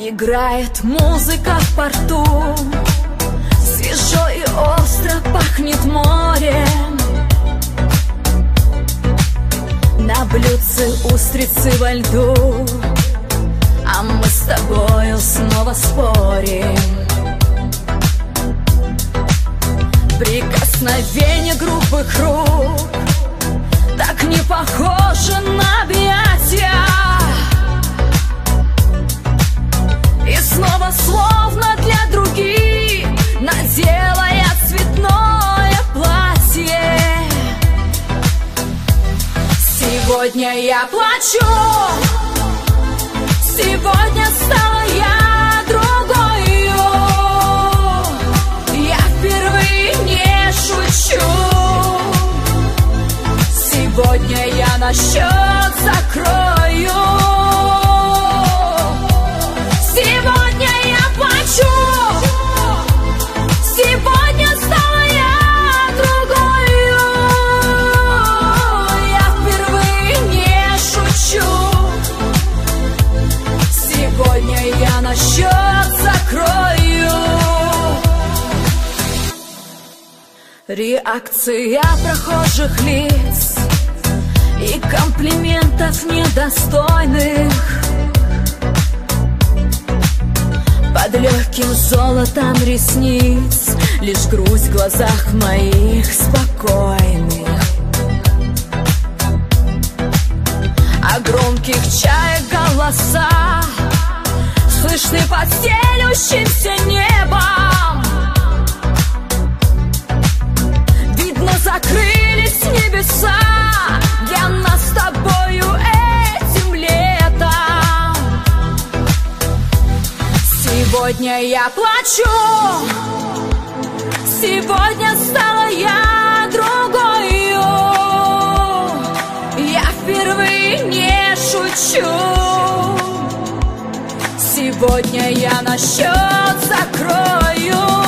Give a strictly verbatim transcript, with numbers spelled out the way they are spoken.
Играет музыка в порту, свежо и остро пахнет морем. На блюдце устрицы во льду, а мы с тобою снова спорим. Прикосновение грубых рук так не похоже на объятия. И снова, словно для других, надела я цветное платье. Сегодня я плачу, сегодня стала я другою. Я впервые не шучу. Сегодня я на счет закрою. Сегодня я плачу, сегодня стала я другою. Я впервые не шучу. Сегодня я на счет закрою. Реакция прохожих лиц и комплиментов недостойных под легким золотом ресниц, лишь грусть в глазах моих спокойных. А громких чаек голоса слышны под стелющимся небом. Видно, закрылись небеса для нас с тобою этим летом. Сегодня я плачу, сегодня стала я другою. Я впервые не шучу. Сегодня я на счет закрою.